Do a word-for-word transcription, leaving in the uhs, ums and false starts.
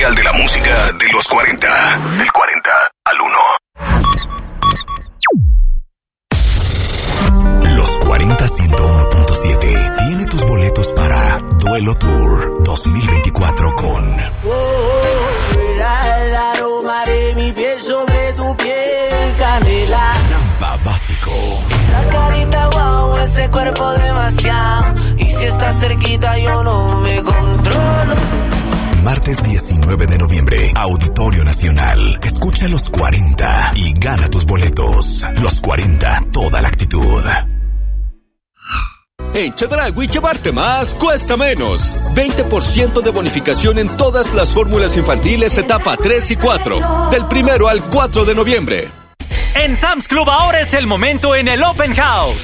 oficial de la música de los cuarenta. Del cuarenta al uno. Los cuarenta ciento uno punto siete tiene tus boletos para Duelo Tour dos mil veinticuatro con... El aroma de mi piel sobre tu piel, canela. Nampa Básico. Esa carita guau, ese cuerpo demasiado. Y si estás cerquita yo no me controlo. Martes diecinueve de noviembre, Auditorio Nacional. Escucha Los cuarenta y gana tus boletos. Los cuarenta, toda la actitud. En Chedraui llevarte más cuesta menos. veinte por ciento de bonificación en todas las fórmulas infantiles etapa tres y cuatro. Del primero al cuatro de noviembre. En Sam's Club ahora es el momento en el Open House.